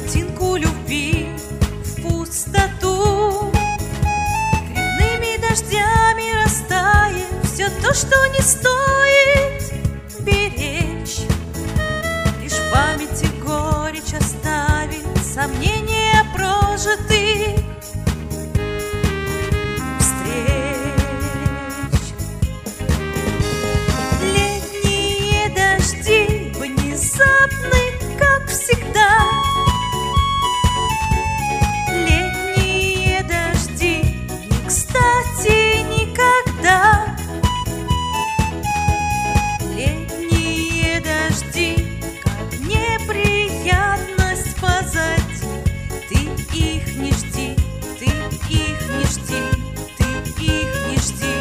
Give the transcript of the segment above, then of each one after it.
тропинку любви в пустоту. Грибными дождями растает все то, что не стоит беречь. Лишь в памяти горечь оставит сомнения прожитых встреч. Летние дожди внезапны, как всегда. Летние дожди не кстати никогда. Летние дожди, как неприятность позади. Ты их не жди, ты их не жди, ты их не жди.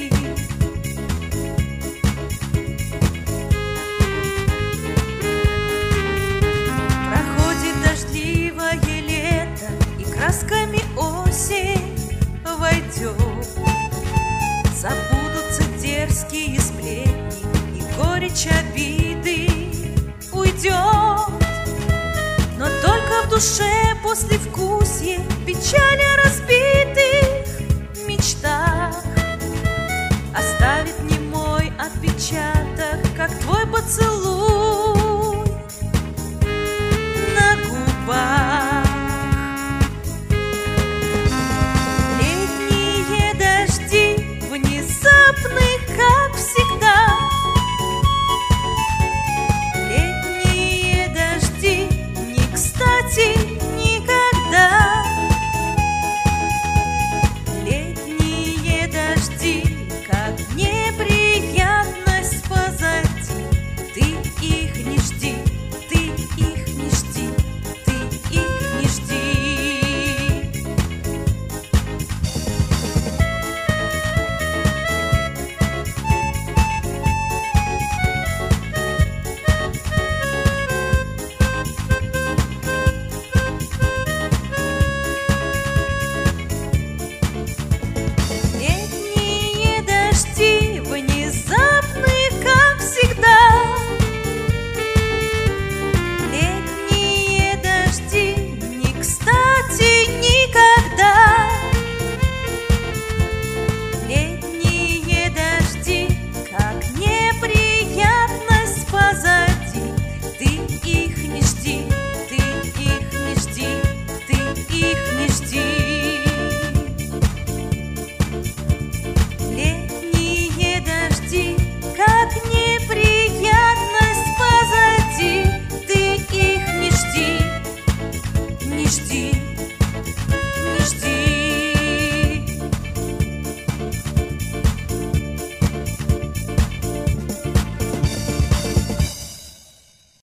Проходит дождливое лето, и красками осень войдет. Забудутся дерзкие сплетни, и горечь обиды уйдет. Но только в душе послевкусье печали о разбитых мечтах оставит немой отпечаток, как твой поцелуй